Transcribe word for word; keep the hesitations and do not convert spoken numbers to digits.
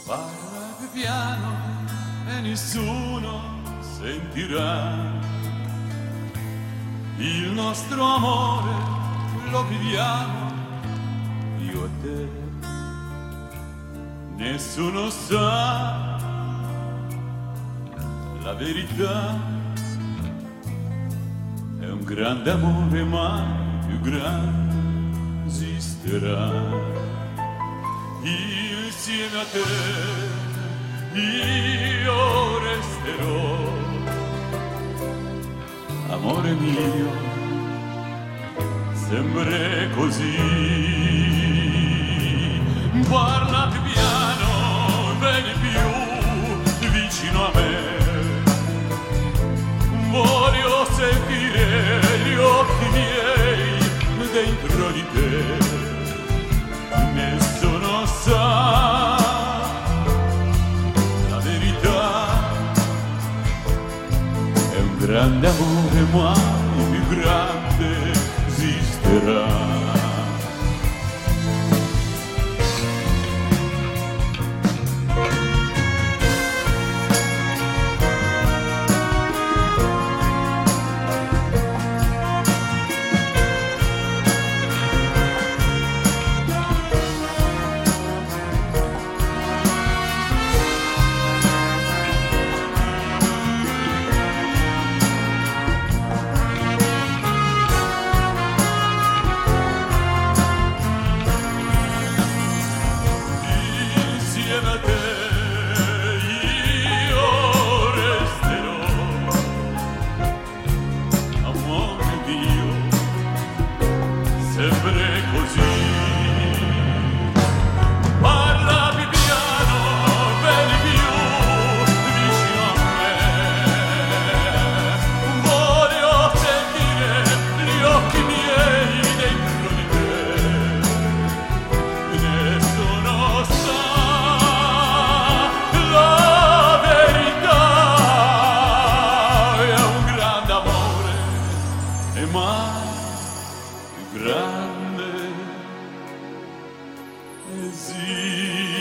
Parla più piano e nessuno sentirà. Il nostro amore lo viviamo io e te. Nessuno sa la verità. È un grande amore, ma più grande esisterà. Insieme a te io resterò, amore mio, sempre così. Parla più piano, vieni più vicino a me. Voglio sentire gli occhi miei dentro di te. Nessuno sa la verità. È un grande amore, ma il più grande esisterà. Sempre così. Parla più piano, vieni più vicino a me. Voglio sentire gli occhi miei dentro di te. Nessuno sa la verità. È un grande amore e mai grande esiste.